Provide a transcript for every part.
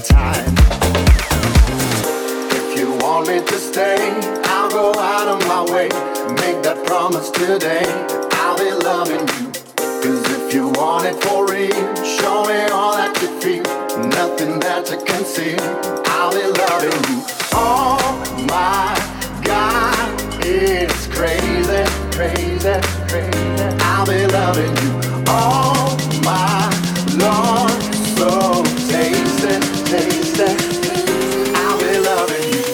time. If you want me to stay, I'll go out of my way. Make that promise today, I'll be loving you. Cause if you want it for real, show me all that you feel. Nothing that you can see, I'll be loving you. Oh my God, it's crazy, crazy, crazy. I'll be loving you. Oh my Lord, so tasty, tasty. I'll be loving you.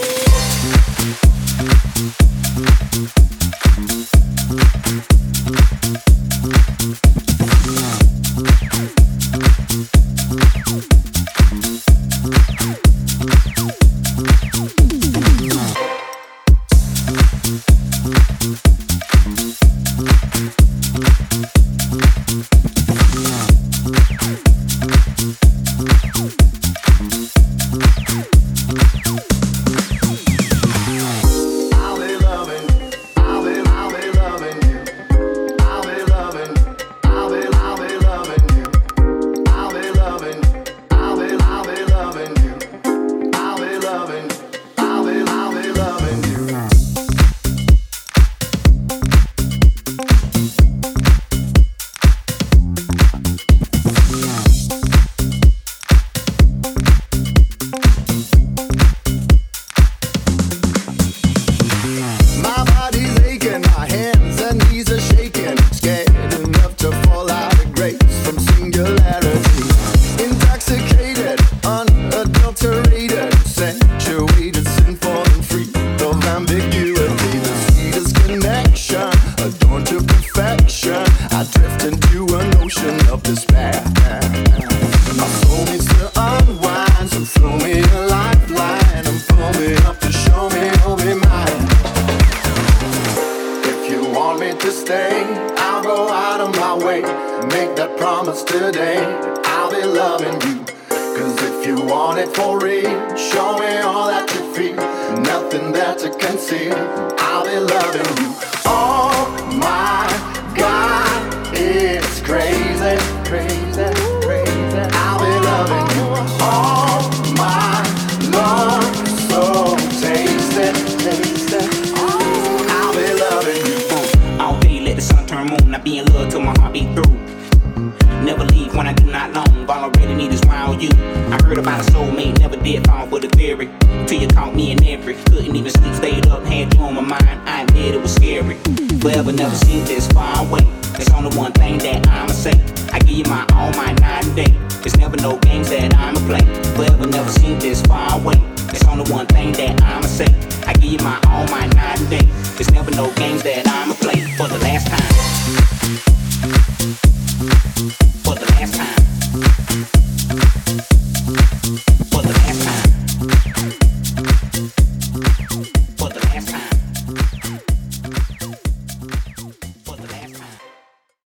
For the last time.